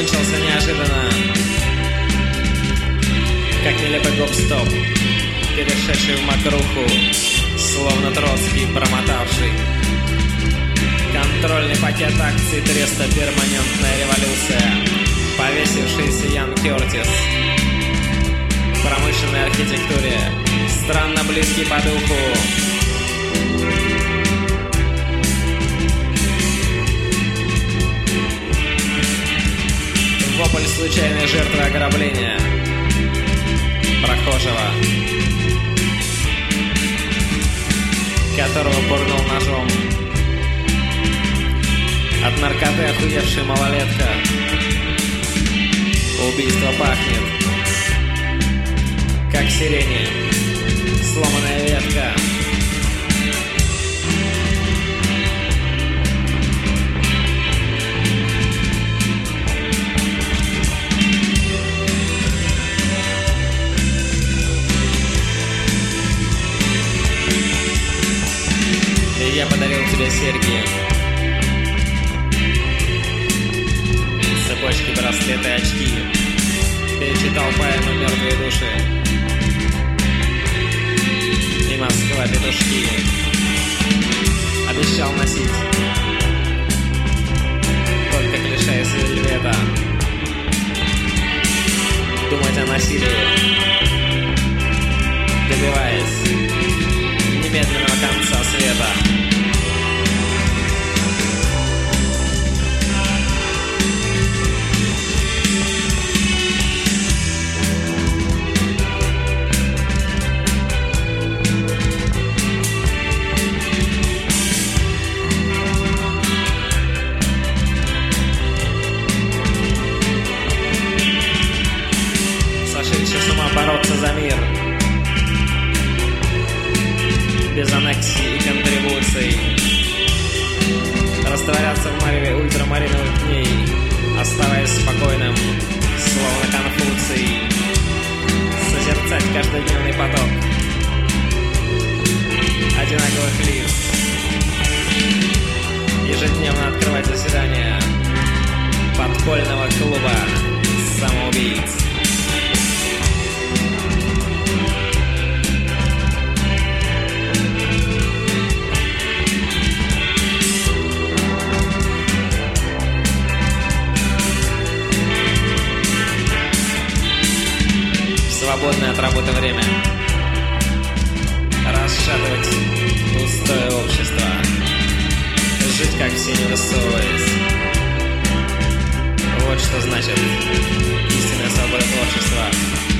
закончился неожиданно, как нелепый гоп-стоп, перешедший в мокруху, словно Троцкий промотавший. Контрольный пакет акций треста «Перманентная революция», повесившийся Ян Кертис. В промышленной архитектуре странно близкий по духу. Вопль случайной жертвы ограбления прохожего, которого пырнул ножом. От наркоты охуевшая малолетка. Убийство пахнет, как сирени, сломанная ветка. И я подарил тебе серьги, цепочки, браслеты, очки. Перечитал поэмы «Мертвые души» и «Москва, петушки». Обещал носить только клише из вельвета, думать о насилии, добиваясь немедленного конца света. С ума бороться за мир без аннексий и контрибуций, растворяться в мареве ультрамариновых дней, оставаясь спокойным, словно Конфуций, созерцать каждодневный поток одинаковых лиц, ежедневно открывать заседания подпольного клуба самоубийц. Свободное от работы время расшатывать пустое общество, жить как все, не высовываясь. Вот что значит истинная свобода творчества.